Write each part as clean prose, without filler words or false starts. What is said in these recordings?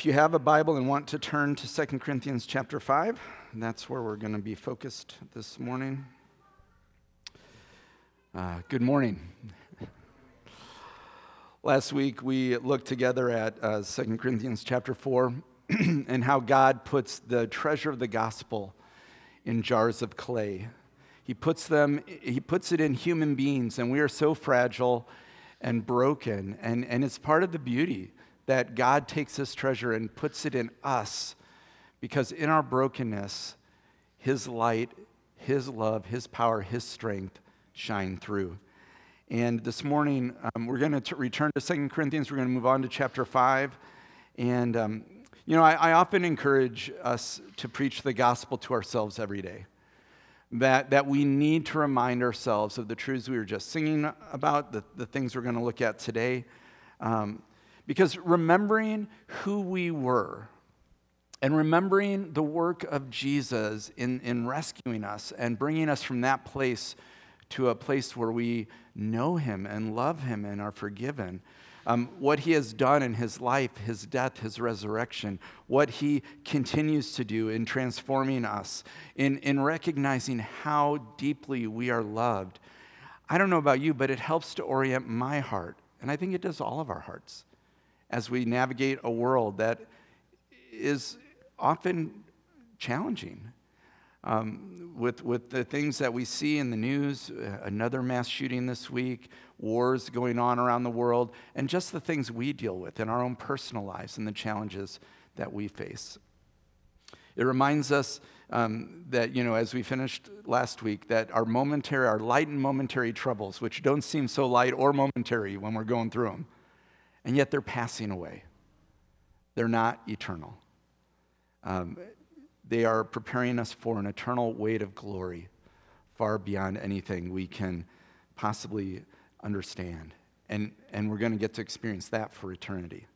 If you have a Bible and want to turn to 2 Corinthians chapter 5, that's where we're going to be focused this morning. Good morning. Last week we looked together at 2 Corinthians chapter 4 and how God puts the treasure of the gospel in jars of clay. He puts it in human beings, and we are so fragile and broken, and it's part of the beauty that God takes this treasure and puts it in us, because in our brokenness, His light, His love, His power, His strength shine through. And this morning, we're going to return to 2 Corinthians. We're going to move on to chapter 5. And, I often encourage us to preach the gospel to ourselves every day. That we need to remind ourselves of the truths we were just singing about, the things we're going to look at today. Because remembering who we were and remembering the work of Jesus in rescuing us and bringing us from that place to a place where we know Him and love Him and are forgiven, what He has done in His life, His death, His resurrection, what He continues to do in transforming us, in recognizing how deeply we are loved. I don't know about you, but it helps to orient my heart, and I think it does all of our hearts, as we navigate a world that is often challenging. With the things that we see in the news, another mass shooting this week, wars going on around the world, and just the things we deal with in our own personal lives and the challenges that we face. It reminds us that, as we finished last week, that our light and momentary troubles, which don't seem so light or momentary when we're going through them, and yet they're passing away. They're not eternal. They are preparing us for an eternal weight of glory, far beyond anything we can possibly understand. And we're going to get to experience that for eternity.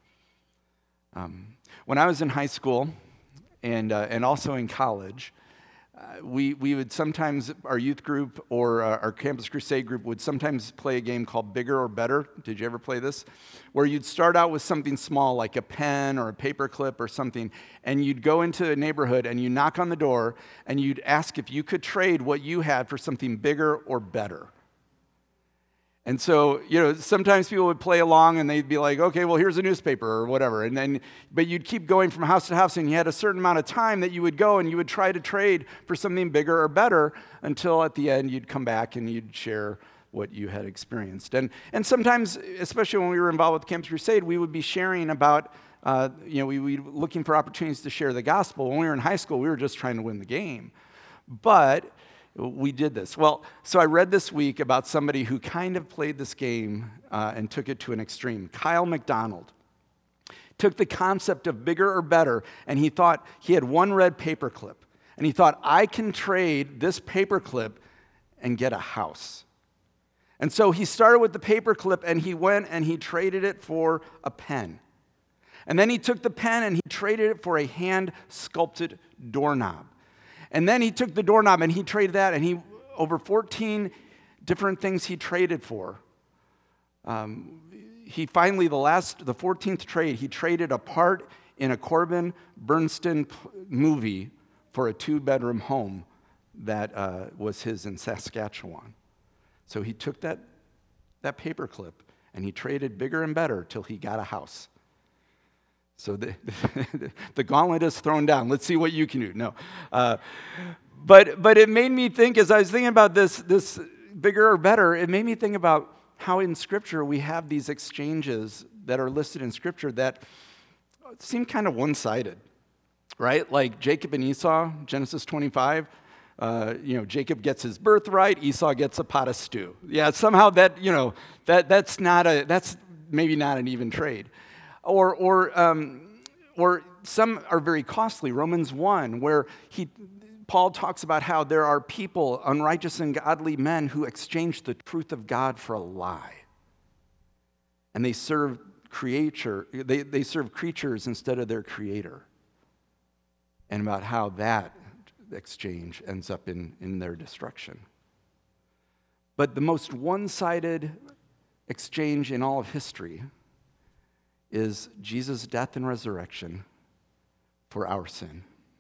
When I was in high school and also in college, we would sometimes, our youth group or our Campus Crusade group would sometimes play a game called Bigger or Better. Did you ever play this? Where you'd start out with something small like a pen or a paper clip or something, and you'd go into a neighborhood and you knock on the door and you'd ask if you could trade what you had for something bigger or better. And so, sometimes people would play along and they'd be like, okay, well, here's a newspaper or whatever. But you'd keep going from house to house, and you had a certain amount of time that you would go and you would try to trade for something bigger or better until at the end you'd come back and you'd share what you had experienced. And sometimes, especially when we were involved with Campus Crusade, we would be sharing about, we would be looking for opportunities to share the gospel. When we were in high school, we were just trying to win the game. But we did this. Well, so I read this week about somebody who kind of played this game and took it to an extreme. Kyle McDonald took the concept of bigger or better, and he thought he had one red paperclip, and he thought, I can trade this paperclip and get a house. And so he started with the paperclip, and he went and he traded it for a pen. And then he took the pen and he traded it for a hand-sculpted doorknob. And then he took the doorknob and he traded that, and over 14 different things he traded for. He finally, the 14th trade, he traded a part in a Corbin Bernsen movie for a 2-bedroom home that was his in Saskatchewan. So he took that paperclip and he traded bigger and better till he got a house. So the gauntlet is thrown down. Let's see what you can do. No. But it made me think, as I was thinking about this bigger or better, it made me think about how in Scripture we have these exchanges that are listed in Scripture that seem kind of one-sided, right? Like Jacob and Esau, Genesis 25. Jacob gets his birthright, Esau gets a pot of stew. Yeah, somehow that's maybe not an even trade. Or some are very costly. Romans 1, where Paul talks about how there are people, unrighteous and godly men, who exchange the truth of God for a lie. And they serve they serve creatures instead of their Creator. And about how that exchange ends up in their destruction. But the most one-sided exchange in all of history is Jesus' death and resurrection for our sin.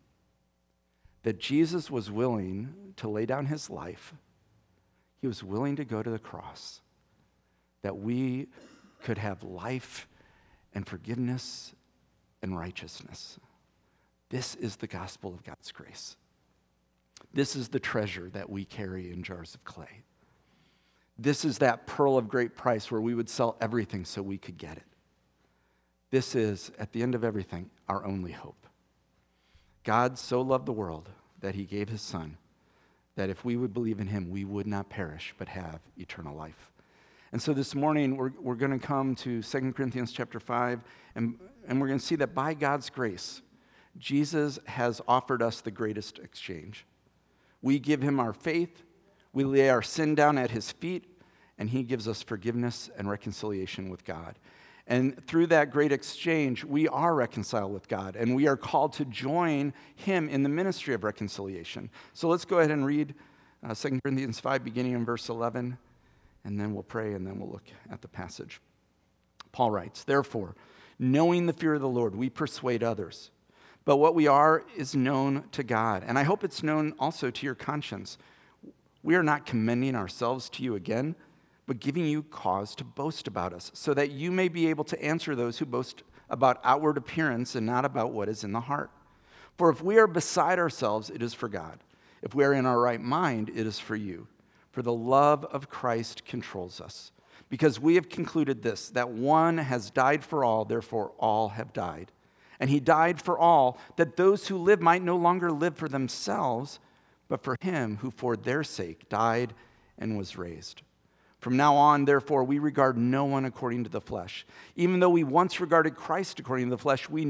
That Jesus was willing to lay down his life. He was willing to go to the cross, that we could have life and forgiveness and righteousness. This is the gospel of God's grace. This is the treasure that we carry in jars of clay. This is that pearl of great price where we would sell everything so we could get it. This is, at the end of everything, our only hope. God so loved the world that he gave his Son, that if we would believe in him, we would not perish but have eternal life. And so this morning, we're going to come to 2 Corinthians chapter 5, and we're going to see that by God's grace, Jesus has offered us the greatest exchange. We give him our faith, we lay our sin down at his feet, and he gives us forgiveness and reconciliation with God. And through that great exchange, we are reconciled with God, and we are called to join him in the ministry of reconciliation. So let's go ahead and read 2 Corinthians 5, beginning in verse 11, and then we'll pray, and then we'll look at the passage. Paul writes, "Therefore, knowing the fear of the Lord, we persuade others. But what we are is known to God, and I hope it's known also to your conscience. We are not commending ourselves to you again, but giving you cause to boast about us, so that you may be able to answer those who boast about outward appearance and not about what is in the heart. For if we are beside ourselves, it is for God. If we are in our right mind, it is for you. For the love of Christ controls us. Because we have concluded this, that one has died for all, therefore all have died. And he died for all, that those who live might no longer live for themselves, but for him who for their sake died and was raised. From now on, therefore, we regard no one according to the flesh. Even though we once regarded Christ according to the flesh, we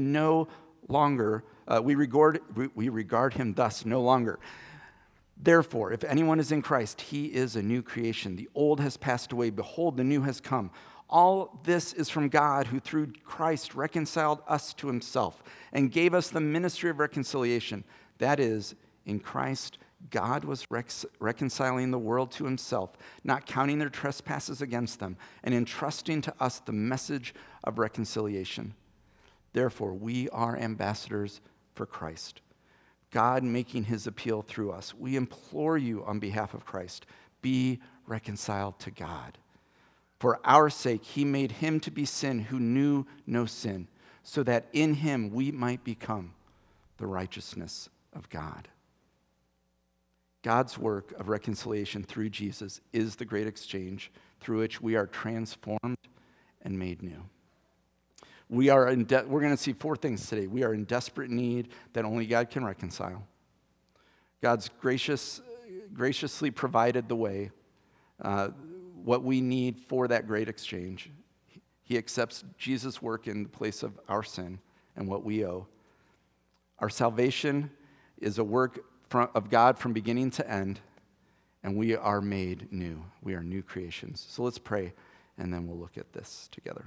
regard him thus no longer. Therefore, if anyone is in Christ, he is a new creation. The old has passed away. Behold, the new has come. All this is from God, who through Christ reconciled us to himself and gave us the ministry of reconciliation. That is, in Christ, God was reconciling the world to himself, not counting their trespasses against them, and entrusting to us the message of reconciliation. Therefore, we are ambassadors for Christ, God making his appeal through us. We implore you on behalf of Christ, be reconciled to God. For our sake, he made him to be sin who knew no sin, so that in him we might become the righteousness of God. God's work of reconciliation through Jesus is the great exchange through which we are transformed and made new. We're going to see four things today. We are in desperate need that only God can reconcile. God's graciously provided the way, what we need for that great exchange. He accepts Jesus' work in the place of our sin and what we owe. Our salvation is a work of God from beginning to end, and we are made new. We are new creations. So let's pray, and then we'll look at this together.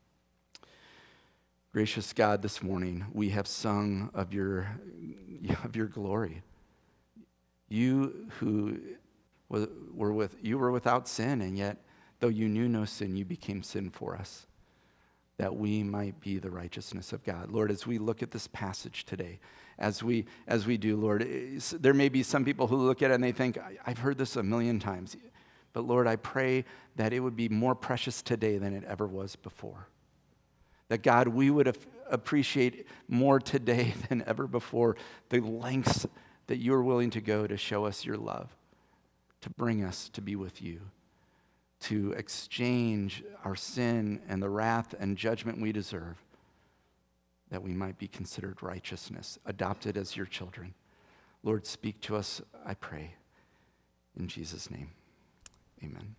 Gracious God, this morning we have sung of your glory. You who were without sin, and yet though you knew no sin, you became sin for us, that we might be the righteousness of God. Lord, as we look at this passage today, as we do, Lord, there may be some people who look at it and they think, I've heard this a million times. But Lord, I pray that it would be more precious today than it ever was before. That God, we would appreciate more today than ever before the lengths that you are willing to go to show us your love, to bring us to be with you, to exchange our sin and the wrath and judgment we deserve, that we might be considered righteousness, adopted as your children. Lord, speak to us, I pray. In Jesus' name, amen.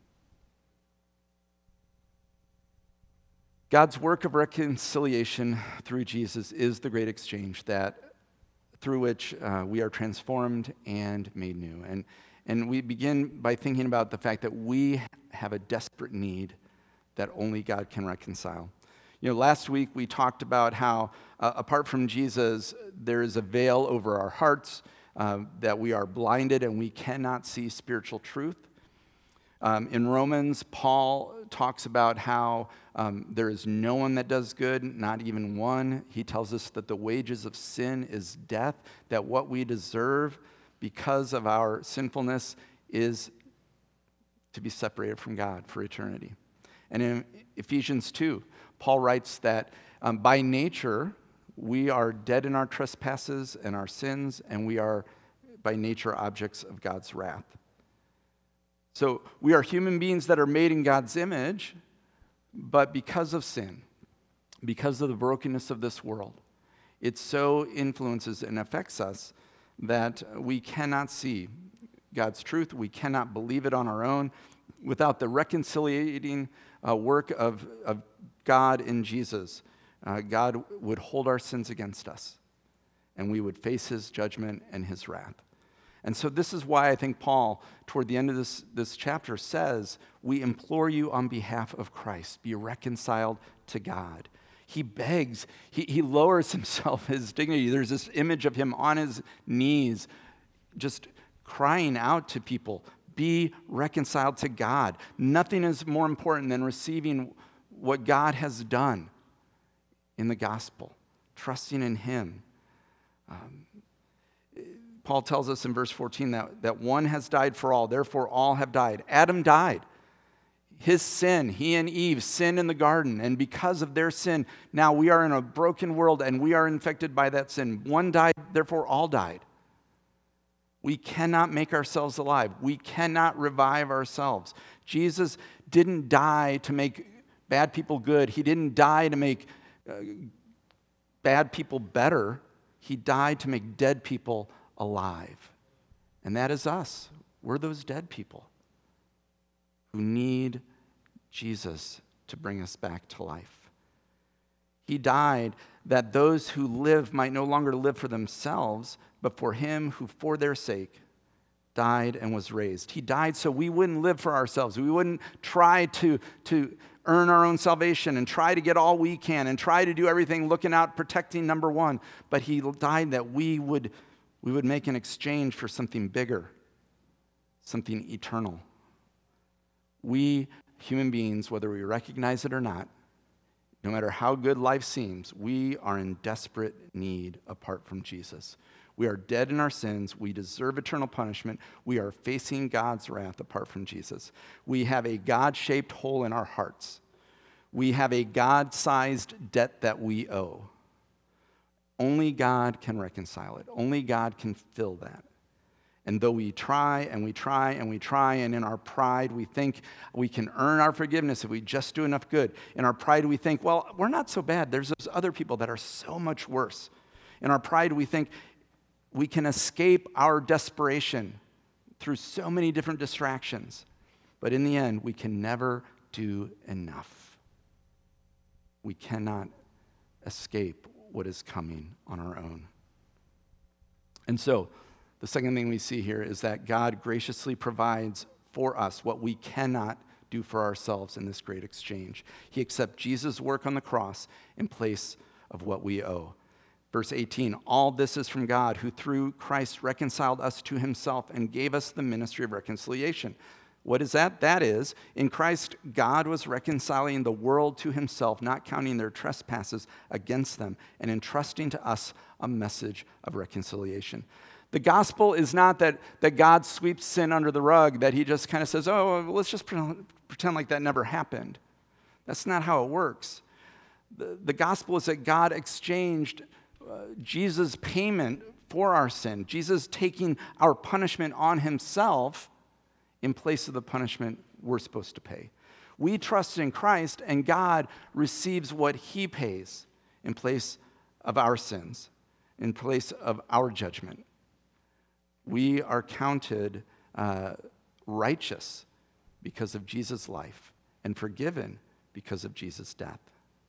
God's work of reconciliation through Jesus is the great exchange through which we are transformed and made new. And we begin by thinking about the fact that we have a desperate need that only God can reconcile. You know, last week we talked about how apart from Jesus, there is a veil over our hearts, that we are blinded and we cannot see spiritual truth. In Romans, Paul talks about how there is no one that does good, not even one. He tells us that the wages of sin is death, that what we deserve because of our sinfulness is to be separated from God for eternity. And in Ephesians 2, Paul writes that by nature, we are dead in our trespasses and our sins, and we are by nature objects of God's wrath. So we are human beings that are made in God's image, but because of sin, because of the brokenness of this world, it so influences and affects us that we cannot see God's truth. We cannot believe it on our own without the reconciliating work of God in Jesus. God would hold our sins against us, and we would face his judgment and his wrath. And so this is why I think Paul, toward the end of this chapter, says, we implore you on behalf of Christ, be reconciled to God. He begs, he lowers himself, his dignity. There's this image of him on his knees, just crying out to people, be reconciled to God. Nothing is more important than receiving what God has done in the gospel, trusting in him. Paul tells us in verse 14 that one has died for all, therefore all have died. Adam died. His sin, he and Eve sinned in the garden, and because of their sin, now we are in a broken world and we are infected by that sin. One died, therefore all died. We cannot make ourselves alive. We cannot revive ourselves. Jesus didn't die to make bad people good. He didn't die to make bad people better. He died to make dead people alive. And that is us. We're those dead people who need Jesus to bring us back to life. He died that those who live might no longer live for themselves, but for him who for their sake died and was raised. He died so we wouldn't live for ourselves. We wouldn't try to earn our own salvation and try to get all we can and try to do everything looking out, protecting number one. But he died that we would make an exchange for something bigger, something eternal. We human beings, whether we recognize it or not, no matter how good life seems, we are in desperate need apart from Jesus. We are dead in our sins. We deserve eternal punishment. We are facing God's wrath apart from Jesus. We have a God-shaped hole in our hearts. We have a God-sized debt that we owe. Only God can reconcile it. Only God can fill that. And though we try and we try and we try, and in our pride we think we can earn our forgiveness if we just do enough good. In our pride we think, well, we're not so bad. There's those other people that are so much worse. In our pride we think we can escape our desperation through so many different distractions. But in the end, we can never do enough. We cannot escape what is coming on our own. And so, the second thing we see here is that God graciously provides for us what we cannot do for ourselves in this great exchange. He accepts Jesus' work on the cross in place of what we owe. Verse 18, all this is from God, who through Christ reconciled us to himself and gave us the ministry of reconciliation. What is that? That is, in Christ, God was reconciling the world to himself, not counting their trespasses against them, and entrusting to us a message of reconciliation. The gospel is not that God sweeps sin under the rug, that he just kind of says, oh, let's just pretend like that never happened. That's not how it works. The gospel is that God exchanged Jesus' payment for our sin, Jesus taking our punishment on himself in place of the punishment we're supposed to pay. We trust in Christ, and God receives what he pays in place of our sins, in place of our judgment. We are counted righteous because of Jesus' life and forgiven because of Jesus' death.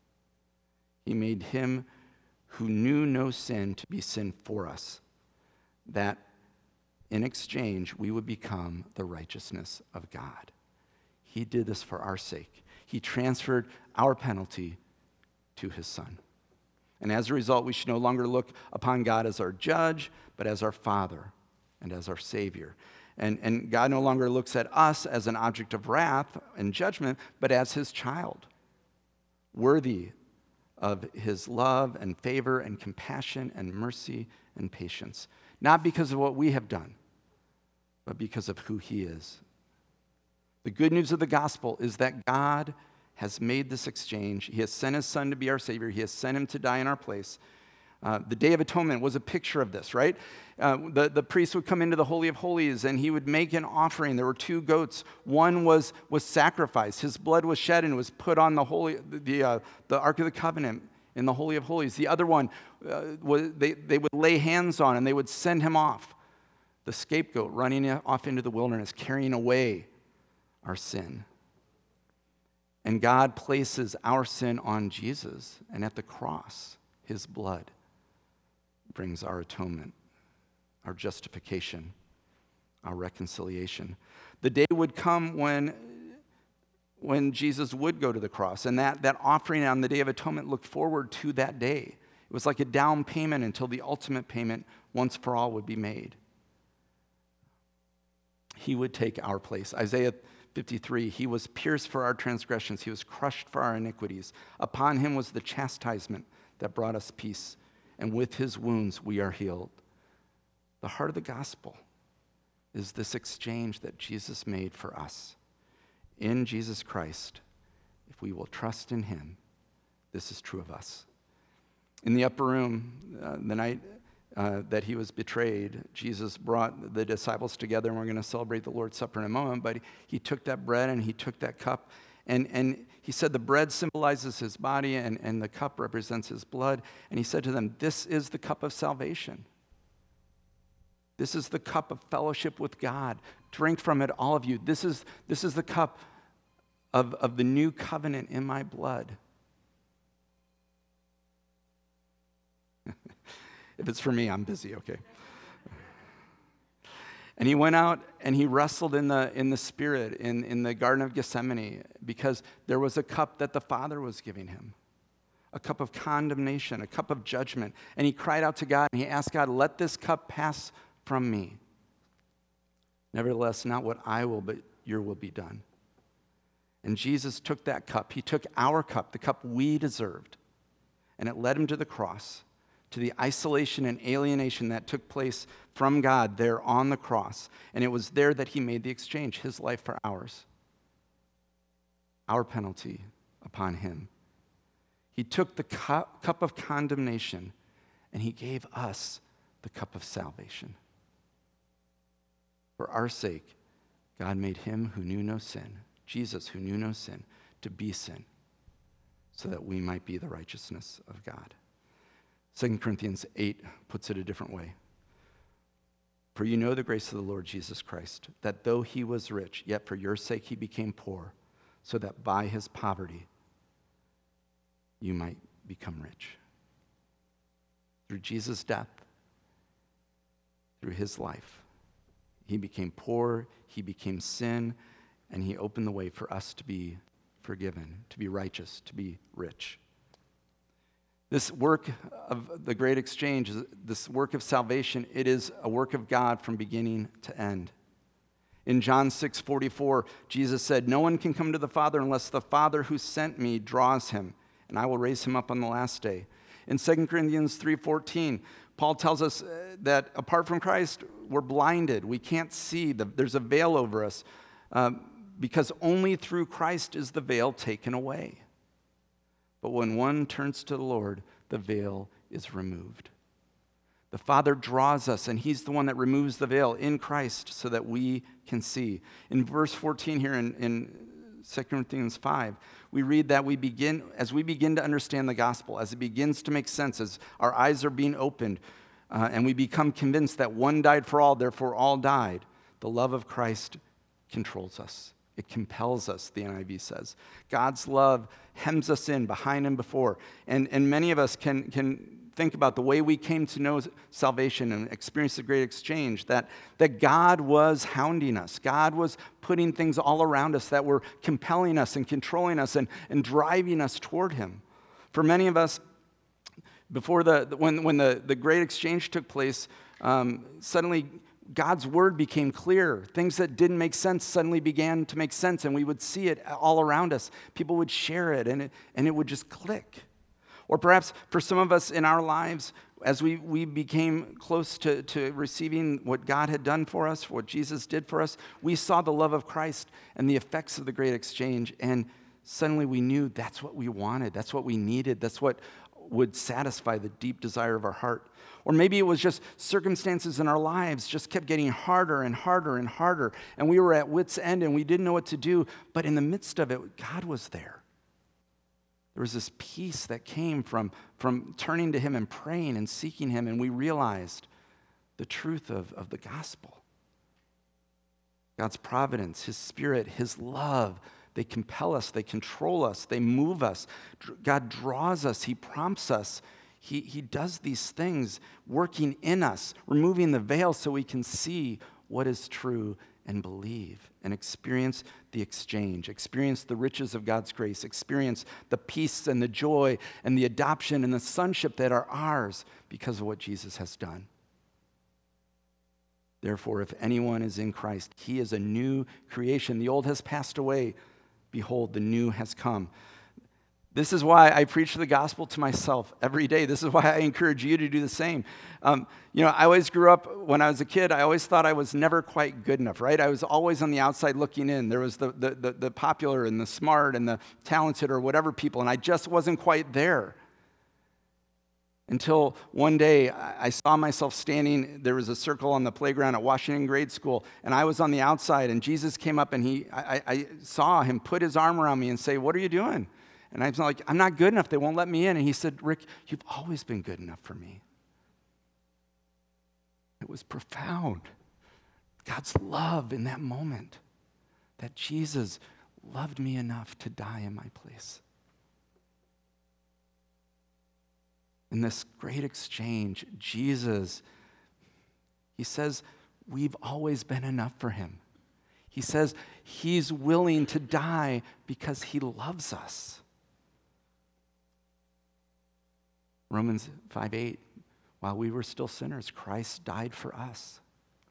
He made him who knew no sin to be sin for us, that in exchange we would become the righteousness of God. He did this for our sake. He transferred our penalty to his Son. And as a result, we should no longer look upon God as our judge, but as our Father and as our Savior. And God no longer looks at us as an object of wrath and judgment, but as his child, worthy of his love and favor and compassion and mercy and patience. Not because of what we have done, but because of who he is. The good news of the gospel is that God has made this exchange. He has sent his son to be our Savior. He has sent him to die in our place. The Day of Atonement was a picture of this, right? The priest would come into the Holy of Holies and he would make an offering. There were 2 goats. One was sacrificed. His blood was shed and was put on the Ark of the Covenant in the Holy of Holies. The other one, they would lay hands on and they would send him off. The scapegoat running off into the wilderness, carrying away our sin. And God places our sin on Jesus, and at the cross, his blood brings our atonement, our justification, our reconciliation. The day would come when Jesus would go to the cross, and that offering on the Day of Atonement looked forward to that day. It was like a down payment until the ultimate payment once for all would be made. He would take our place. Isaiah 53, he was pierced for our transgressions. He was crushed for our iniquities. Upon him was the chastisement that brought us peace, and with his wounds we are healed. The heart of the gospel is this exchange that Jesus made for us. In Jesus Christ, if we will trust in him, this is true of us. In the upper room, the night that he was betrayed, Jesus brought the disciples together, and we're going to celebrate the Lord's Supper in a moment, but he took that bread and he took that cup, and he said the bread symbolizes his body and the cup represents his blood, and he said to them, this is the cup of salvation. This is the cup of fellowship with God. Drink from it, all of you. This is the cup of the new covenant in my blood. If it's for me, I'm busy, okay. And he went out and he wrestled in the Spirit in the Garden of Gethsemane because there was a cup that the Father was giving him, a cup of condemnation, a cup of judgment. And he cried out to God and he asked God, let this cup pass from me. Nevertheless, not what I will, but your will be done. And Jesus took that cup. He took our cup, the cup we deserved, and it led him to the cross, to the isolation and alienation that took place from God there on the cross. And it was there that he made the exchange, his life for ours, our penalty upon him. He took the cup of condemnation and he gave us the cup of salvation. For our sake, God made him who knew no sin, Jesus who knew no sin, to be sin, so that we might be the righteousness of God. 2 Corinthians 8 puts it a different way. For you know the grace of the Lord Jesus Christ, that though he was rich, yet for your sake he became poor, so that by his poverty you might become rich. Through Jesus' death, through his life, he became poor, he became sin, and he opened the way for us to be forgiven, to be righteous, to be rich. This work of the great exchange, this work of salvation, it is a work of God from beginning to end. In John 6:44, Jesus said, no one can come to the Father unless the Father who sent me draws him, and I will raise him up on the last day. In 2 Corinthians 3:14, Paul tells us that apart from Christ, we're blinded. We can't see. There's a veil over us because only through Christ is the veil taken away. But when one turns to the Lord, the veil is removed. The Father draws us, and he's the one that removes the veil in Christ so that we can see. In verse 14 here in 2 Corinthians 5, we read that as we begin to understand the gospel, as it begins to make sense, as our eyes are being opened, and we become convinced that one died for all, therefore all died, the love of Christ controls us. It compels us, the NIV says. God's love hems us in behind and before. And many of us can think about the way we came to know salvation and experience the great exchange, that God was hounding us. God was putting things all around us that were compelling us and controlling us and driving us toward him. For many of us, before when the great exchange took place, suddenly God's word became clear. Things that didn't make sense suddenly began to make sense, and we would see it all around us. People would share it, and it would just click. Or perhaps for some of us in our lives, as we became close to receiving what God had done for us, what Jesus did for us, we saw the love of Christ and the effects of the great exchange, and suddenly we knew that's what we wanted, that's what we needed, that's what would satisfy the deep desire of our heart. Or maybe it was just circumstances in our lives just kept getting harder and harder and harder, and we were at wit's end and we didn't know what to do, but in the midst of it, God was there. There was this peace that came from turning to him and praying and seeking him, and we realized the truth of the gospel. God's providence, his spirit, his love, they compel us, they control us, they move us. God draws us, he prompts us. He does these things, working in us, removing the veil so we can see what is true and believe and experience the exchange, experience the riches of God's grace, experience the peace and the joy and the adoption and the sonship that are ours because of what Jesus has done. Therefore, if anyone is in Christ, he is a new creation. The old has passed away. Behold, the new has come. This is why I preach the gospel to myself every day. This is why I encourage you to do the same. I always grew up, when I was a kid, I always thought I was never quite good enough, right? I was always on the outside looking in. There was the popular and the smart and the talented or whatever people, and I just wasn't quite there. Until one day, I saw myself standing, there was a circle on the playground at Washington Grade School, and I was on the outside, and Jesus came up, and I saw him put his arm around me and say, "What are you doing?" And I was like, "I'm not good enough. They won't let me in." And he said, "Rick, you've always been good enough for me." It was profound. God's love in that moment, that Jesus loved me enough to die in my place. In this great exchange, Jesus, he says, we've always been enough for him. He says he's willing to die because he loves us. Romans 5:8, while we were still sinners, Christ died for us.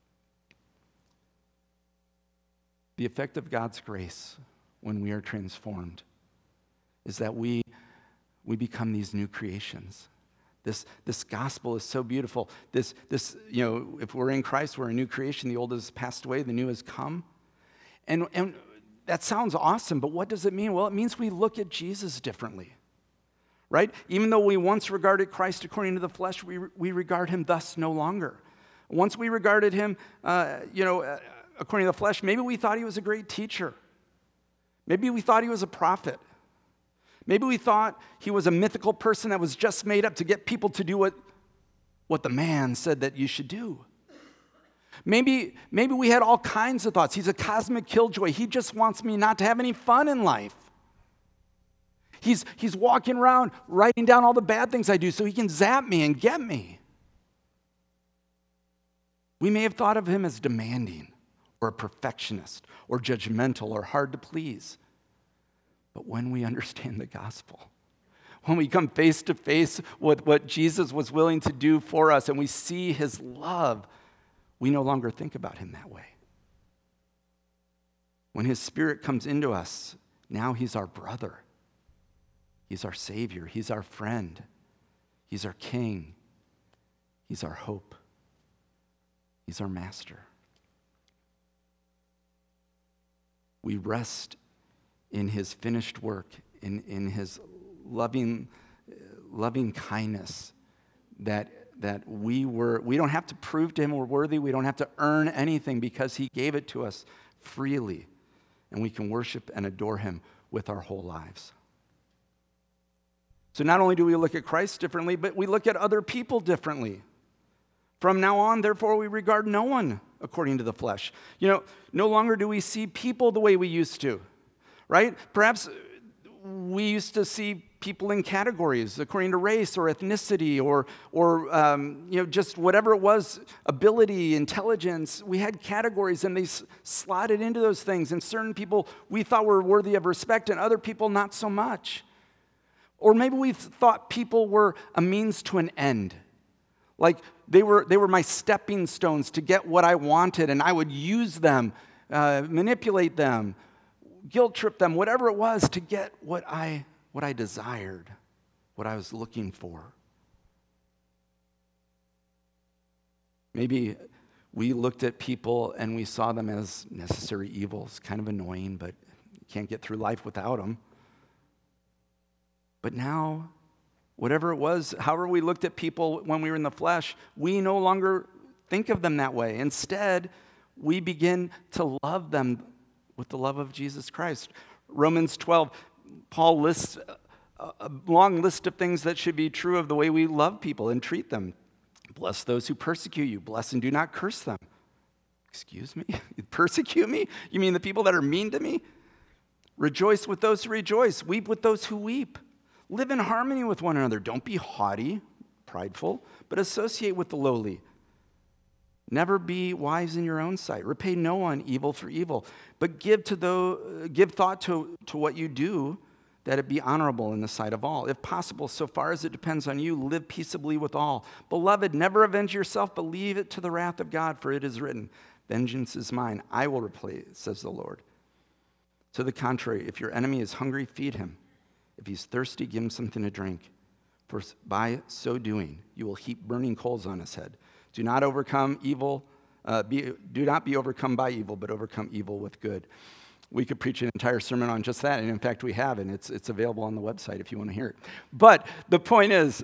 The effect of God's grace when we are transformed is that we become these new creations. This gospel is so beautiful. This, if we're in Christ, we're a new creation. The old has passed away, the new has come. And that sounds awesome, but what does it mean? Well, it means we look at Jesus differently, right? Even though we once regarded Christ according to the flesh, we regard him thus no longer. Once we regarded him, according to the flesh, maybe we thought he was a great teacher. Maybe we thought he was a prophet. Maybe we thought he was a mythical person that was just made up to get people to do what the man said that you should do. Maybe we had all kinds of thoughts. He's a cosmic killjoy. He just wants me not to have any fun in life. He's walking around writing down all the bad things I do so he can zap me and get me. We may have thought of him as demanding or a perfectionist or judgmental or hard to please. But when we understand the gospel, when we come face to face with what Jesus was willing to do for us and we see his love, we no longer think about him that way. When his spirit comes into us, now he's our brother. He's our Savior. He's our friend. He's our King. He's our hope. He's our Master. We rest in his finished work, in his loving kindness, that we don't have to prove to him we're worthy. We don't have to earn anything because he gave it to us freely, and we can worship and adore him with our whole lives. So not only do we look at Christ differently, but we look at other people differently. From now on, therefore, we regard no one according to the flesh. No longer do we see people the way we used to, right? Perhaps we used to see people in categories according to race or ethnicity or just whatever it was, ability, intelligence. We had categories and they slotted into those things. And certain people we thought were worthy of respect and other people not so much. Or maybe we thought people were a means to an end. Like they were my stepping stones to get what I wanted, and I would use them, manipulate them, guilt trip them, whatever it was to get what I desired, what I was looking for. Maybe we looked at people and we saw them as necessary evils, kind of annoying, but you can't get through life without them. But now, whatever it was, however we looked at people when we were in the flesh, we no longer think of them that way. Instead, we begin to love them with the love of Jesus Christ. Romans 12, Paul lists a long list of things that should be true of the way we love people and treat them. Bless those who persecute you. Bless and do not curse them. Excuse me? You persecute me? You mean the people that are mean to me? Rejoice with those who rejoice. Weep with those who weep. Live in harmony with one another. Don't be haughty, prideful, but associate with the lowly. Never be wise in your own sight. Repay no one evil for evil, but give thought to what you do, that it be honorable in the sight of all. If possible, so far as it depends on you, live peaceably with all. Beloved, never avenge yourself, but leave it to the wrath of God, for it is written, vengeance is mine, I will repay, says the Lord. To the contrary, if your enemy is hungry, feed him. If he's thirsty, give him something to drink. For by so doing, you will heap burning coals on his head. Do not overcome evil. Do not be overcome by evil, but overcome evil with good. We could preach an entire sermon on just that, and in fact we have, and it's available on the website if you want to hear it. But the point is,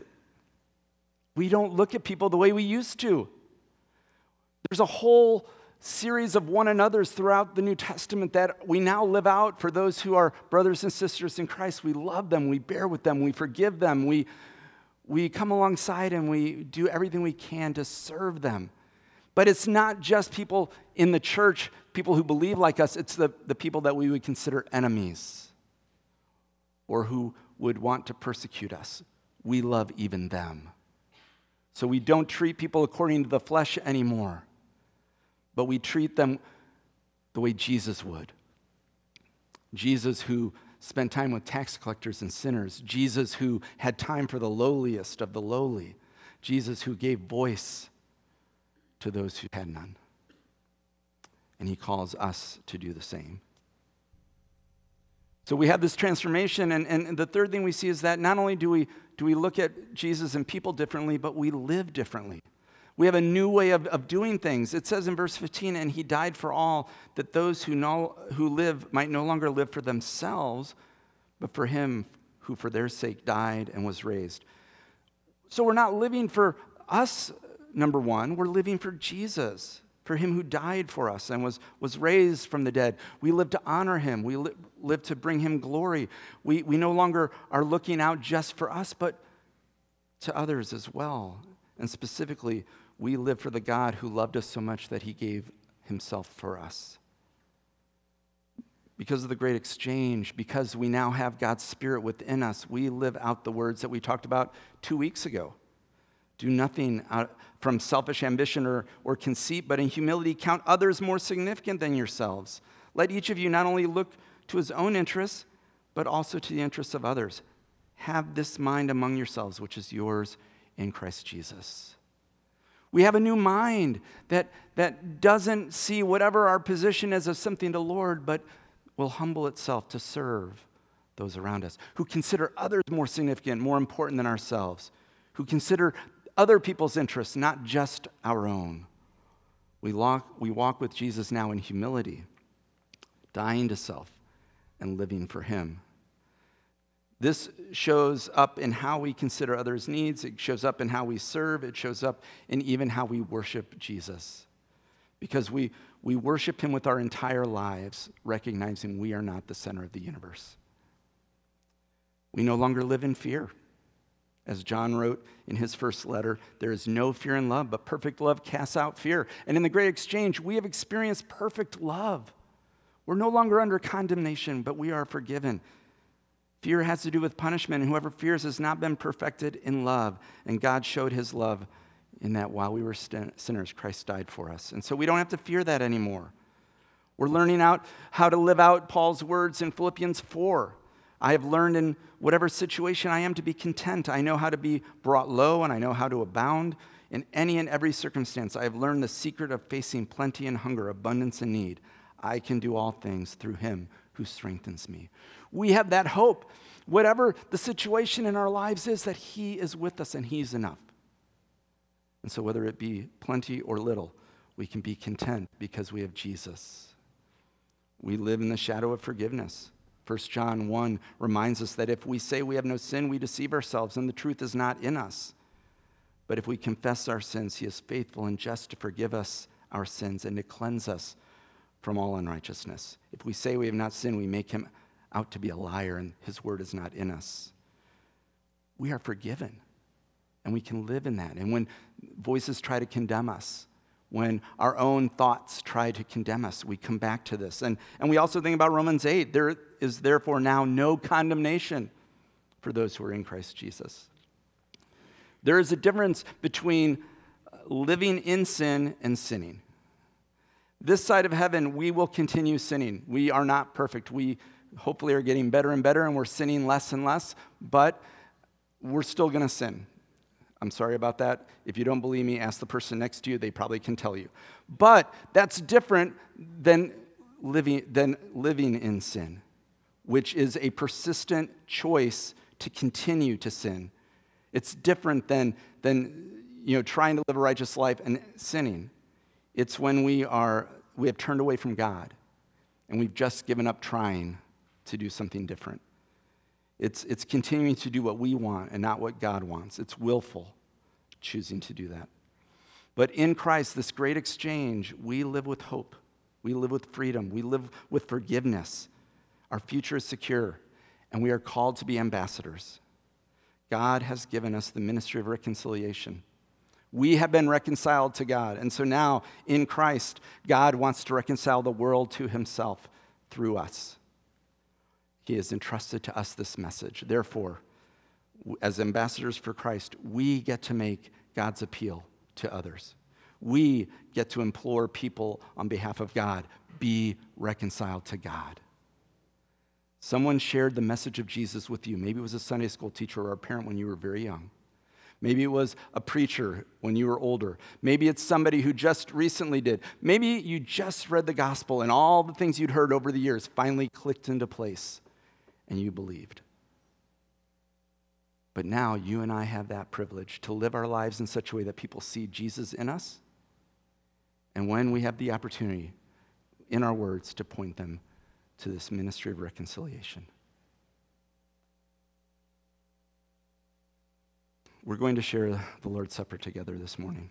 we don't look at people the way we used to. There's a whole series of one another's throughout the New Testament that we now live out for those who are brothers and sisters in Christ. We love them, we bear with them, we forgive them, we come alongside and we do everything we can to serve them. But it's not just people in the church, people who believe like us, it's the people that we would consider enemies or who would want to persecute us. We love even them. So we don't treat people according to the flesh anymore, but we treat them the way Jesus would. Jesus who spent time with tax collectors and sinners. Jesus who had time for the lowliest of the lowly. Jesus who gave voice to those who had none. And he calls us to do the same. So we have this transformation, and the third thing we see is that not only do we look at Jesus and people differently, but we live differently. We have a new way of doing things. It says in verse 15, and he died for all, that those who live might no longer live for themselves, but for him who for their sake died and was raised. So we're not living for us, number one. We're living for Jesus, for him who died for us and was raised from the dead. We live to honor him. We live to bring him glory. We no longer are looking out just for us, but to others as well. And specifically, we live for the God who loved us so much that he gave himself for us. Because of the great exchange, because we now have God's Spirit within us, we live out the words that we talked about 2 weeks ago. Do nothing from selfish ambition or conceit, but in humility count others more significant than yourselves. Let each of you not only look to his own interests, but also to the interests of others. Have this mind among yourselves, which is yours in Christ Jesus. We have a new mind that doesn't see whatever our position is as something to Lord, but will humble itself to serve those around us, who consider others more significant, more important than ourselves, who consider other people's interests, not just our own. We walk with Jesus now in humility, dying to self and living for him. This shows up in how we consider others' needs. It shows up in how we serve. It shows up in even how we worship Jesus. Because we worship him with our entire lives, recognizing we are not the center of the universe. We no longer live in fear. As John wrote in his first letter, there is no fear in love, but perfect love casts out fear. And in the great exchange, we have experienced perfect love. We're no longer under condemnation, but we are forgiven. Fear has to do with punishment, and whoever fears has not been perfected in love. And God showed his love in that while we were sinners, Christ died for us. And so we don't have to fear that anymore. We're learning out how to live out Paul's words in Philippians 4. I have learned in whatever situation I am to be content. I know how to be brought low, and I know how to abound. In any and every circumstance, I have learned the secret of facing plenty and hunger, abundance and need. I can do all things through him who strengthens me. We have that hope. Whatever the situation in our lives is, that he is with us and he's enough. And so whether it be plenty or little, we can be content because we have Jesus. We live in the shadow of forgiveness. 1 John 1 reminds us that if we say we have no sin, we deceive ourselves and the truth is not in us. But if we confess our sins, he is faithful and just to forgive us our sins and to cleanse us from all unrighteousness. If we say we have not sinned, we make him out to be a liar and his word is not in us. We are forgiven and we can live in that. And when voices try to condemn us, when our own thoughts try to condemn us, we come back to this. And we also think about Romans 8. There is therefore now no condemnation for those who are in Christ Jesus. There is a difference between living in sin and sinning. This side of heaven, we will continue sinning. We are not perfect. We hopefully are getting better and better, and we're sinning less and less, but we're still going to sin. I'm sorry about that. If you don't believe me, ask the person next to you. They probably can tell you. But that's different than living in sin, which is a persistent choice to continue to sin. It's different than trying to live a righteous life and sinning. It's when we have turned away from God and we've just given up trying to do something different. It's continuing to do what we want and not what God wants. It's willful choosing to do that. But in Christ, this great exchange, we live with hope. We live with freedom. We live with forgiveness. Our future is secure, and we are called to be ambassadors. God has given us the ministry of reconciliation. We have been reconciled to God, and so now in Christ, God wants to reconcile the world to himself through us. He has entrusted to us this message. Therefore, as ambassadors for Christ, we get to make God's appeal to others. We get to implore people on behalf of God, be reconciled to God. Someone shared the message of Jesus with you. Maybe it was a Sunday school teacher or a parent when you were very young. Maybe it was a preacher when you were older. Maybe it's somebody who just recently did. Maybe you just read the gospel and all the things you'd heard over the years finally clicked into place and you believed. But now you and I have that privilege to live our lives in such a way that people see Jesus in us. And when we have the opportunity in our words to point them to this ministry of reconciliation. We're going to share the Lord's Supper together this morning.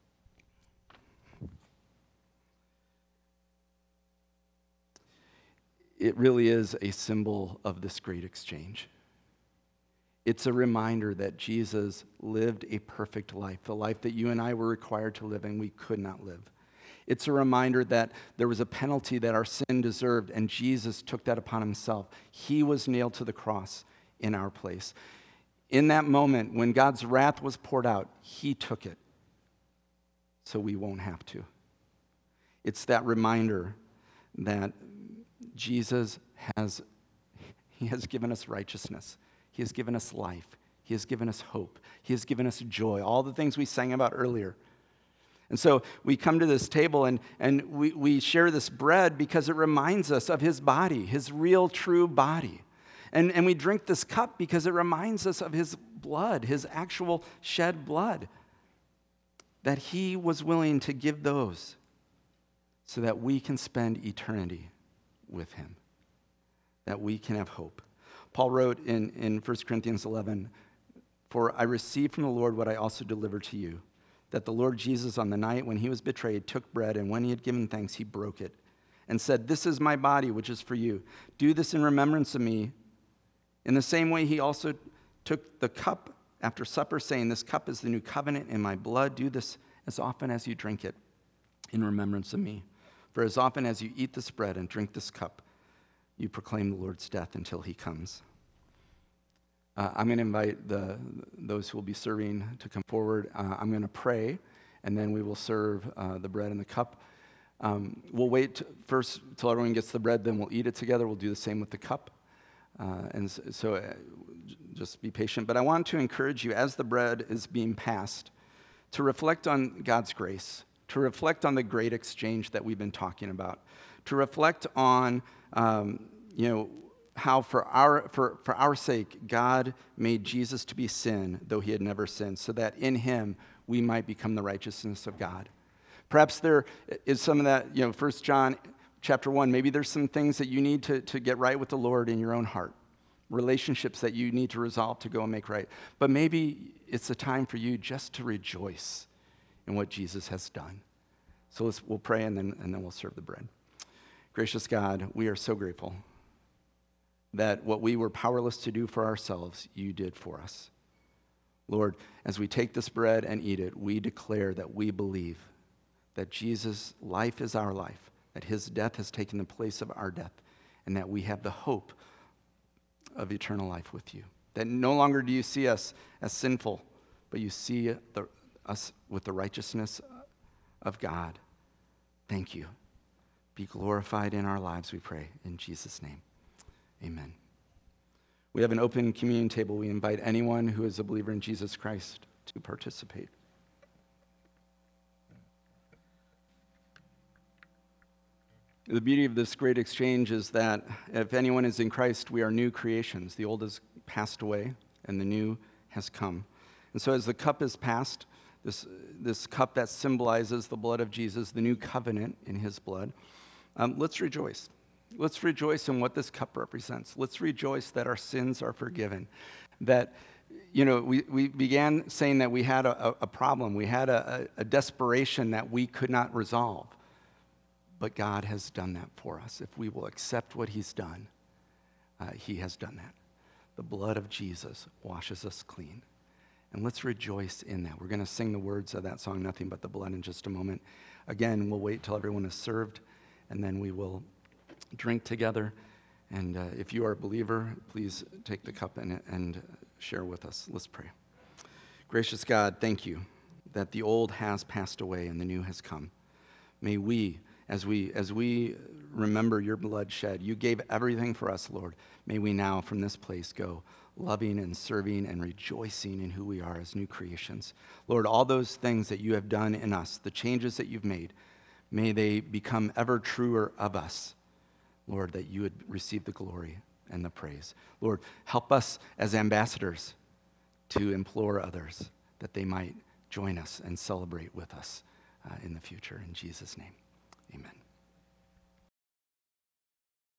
It really is a symbol of this great exchange. It's a reminder that Jesus lived a perfect life, the life that you and I were required to live and we could not live. It's a reminder that there was a penalty that our sin deserved, and Jesus took that upon himself. He was nailed to the cross in our place. In that moment, when God's wrath was poured out, he took it so we won't have to. It's that reminder that Jesus has given us righteousness. He has given us life. He has given us hope. He has given us joy, all the things we sang about earlier. And so we come to this table and we share this bread because it reminds us of his body, his real, true body. And we drink this cup because it reminds us of his blood, his actual shed blood, that he was willing to give those so that we can spend eternity with him, that we can have hope. Paul wrote in 1 Corinthians 11, "For I received from the Lord what I also delivered to you, that the Lord Jesus on the night when he was betrayed took bread, and when he had given thanks, he broke it and said, 'This is my body, which is for you. Do this in remembrance of me.' In the same way, he also took the cup after supper, saying, 'This cup is the new covenant in my blood. Do this as often as you drink it in remembrance of me. For as often as you eat this bread and drink this cup, you proclaim the Lord's death until he comes.'" I'm going to invite those who will be serving to come forward. I'm going to pray, and then we will serve the bread and the cup. We'll wait first till everyone gets the bread, then we'll eat it together. We'll do the same with the cup. So just be patient. But I want to encourage you, as the bread is being passed, to reflect on God's grace, to reflect on the great exchange that we've been talking about, to reflect on, how for our sake, God made Jesus to be sin, though he had never sinned, so that in him we might become the righteousness of God. Perhaps there is some of that, 1 John chapter 1, maybe there's some things that you need to get right with the Lord in your own heart, relationships that you need to resolve to go and make right. But maybe it's a time for you just to rejoice in what Jesus has done. So we'll pray and then we'll serve the bread. Gracious God, we are so grateful that what we were powerless to do for ourselves, you did for us. Lord, as we take this bread and eat it, we declare that we believe that Jesus' life is our life, that his death has taken the place of our death, and that we have the hope of eternal life with you. That no longer do you see us as sinful, but you see us with the righteousness of God. Thank you. Be glorified in our lives, we pray. In Jesus' name, amen. We have an open communion table. We invite anyone who is a believer in Jesus Christ to participate. The beauty of this great exchange is that if anyone is in Christ, we are new creations. The old has passed away and the new has come. And so as the cup is passed, this cup that symbolizes the blood of Jesus, the new covenant in his blood, let's rejoice. Let's rejoice in what this cup represents. Let's rejoice that our sins are forgiven. That, we began saying that we had a problem. We had a desperation that we could not resolve. But God has done that for us. If we will accept what he's done, he has done that. The blood of Jesus washes us clean. And let's rejoice in that. We're going to sing the words of that song, Nothing But the Blood, in just a moment. Again, we'll wait till everyone is served, and then we will drink together. And if you are a believer, please take the cup and share with us. Let's pray. Gracious God, thank you that the old has passed away and the new has come. May we, as we remember your blood shed, you gave everything for us, Lord. May we now from this place go loving and serving and rejoicing in who we are as new creations. Lord, all those things that you have done in us, the changes that you've made, may they become ever truer of us. Lord, that you would receive the glory and the praise. Lord, help us as ambassadors to implore others that they might join us and celebrate with us in the future. In Jesus' name, amen.